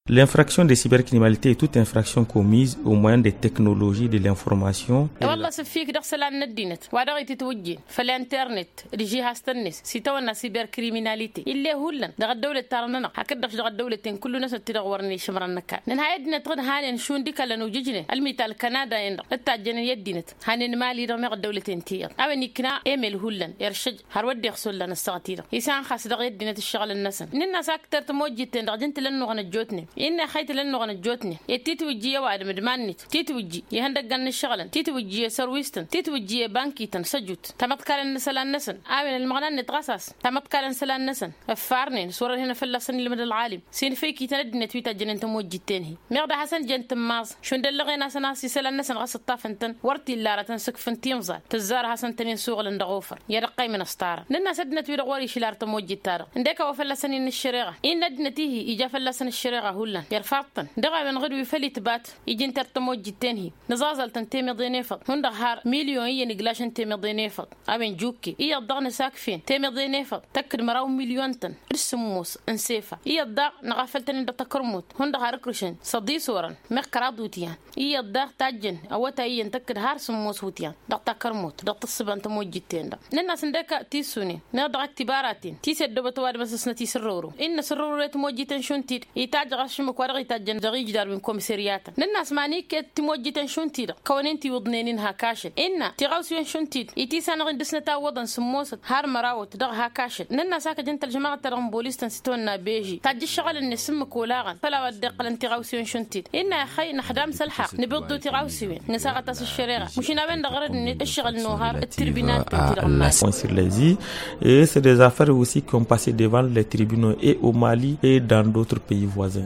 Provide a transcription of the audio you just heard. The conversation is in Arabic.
L'infraction de cybercriminalité est toute infraction commise au moyen des technologies de l'information. والله سفيك دخل عن الدينت وادغي تتوجه في الانترنت رجي هاستنس سيتونا سيبر كريميناليتي اللي هولن دغ الدولة تارننا هكذا دغ الدولة كل ناس تدغورني شمرنك نهاية دينت غد هالين شون ديك لانو جيجني المثال كندا عند التاجن يدينت هانين مالي دغ الدولة تنتير أبني كنا إيميل هولن يرشج هرودي يخسر لنا الساعتير يسان خاص دغ يدينت الشغل الناس الناس أكتر تموجي تندغ جنت لأنه غنجوتني إن خيت لأنه غنجوتني يتيتوجي وعد مدمانت تيتوجي يهندق جن الشغلن تيتوجي سرويستن تيتوجي بانكي تنسجوت تمت كارن سلان نسن آمن المغنى نتغسس تمت كارن سلان نسن فارنين صورة هنا في اللسن اللي من العالم سين فيكي تندن تويتا جنن تموجي تاني مغدا حسن جنت ماز شون دلغينا سناسي سلان نسن غس الطافنتن ورتي اللارة تنسك فنتيم زال تزار حسن تنين سوغل اندغوفر يرقي من استارة لنا سدنا تويتا غوري شلار تموجي تارة انديك وفلسن إن الشريغة إن ندنتيه إجا فلسن الشريغة هولن يرفعطن دغا من غدو فلي تبات يجي انتر تموجي تاني نزازل تنتيمي ضينيفط هون دغهار مليون هي نقلاش انتيمي ضينيفط أبين جوكي إيه الضغن ساكفين تيمي ضينيفط تكد مراو مليون تن رسموس انسيفا إيه الضغ نغافلتن دتكرموت هون دغهار كرشن صدي صورا مقرادوتيان إيه الضغ تاجن أوتا إيه تكد هار سموس وتيان دتكرموت دتصبن تموجي تين دا ننا سندكا تيسوني نضغ اعتباراتين تيسد دبتوار مسسنا تيسرورو إن سرورو تموجي تنشونتيد يتاج غشمك ورغي تاجن دغي جدار من كوميسارياتا ننا اسماني كت تموجي تنشونتيد كوننتي وضنينين هاكاشن إن تغاوسيون شونتيد إتي سانغين دسنتا وضن سموس هار مراوت دغ هاكاشن ننا ساكا جنت الجماعة ترغم بوليس تنستونا بيجي تاج الشغل إن سمك ولاغن فلا ودق لن تغاوسيون شونتيد إن خي نحدام سلحق نبضو تغاوسيون نساقة تاس الشريرة مشينا بين دغرد الشغل نوهار التربينات sur les îles et c'est des affaires aussi qui ont passé devant les tribunaux et au Mali et dans d'autres pays voisins.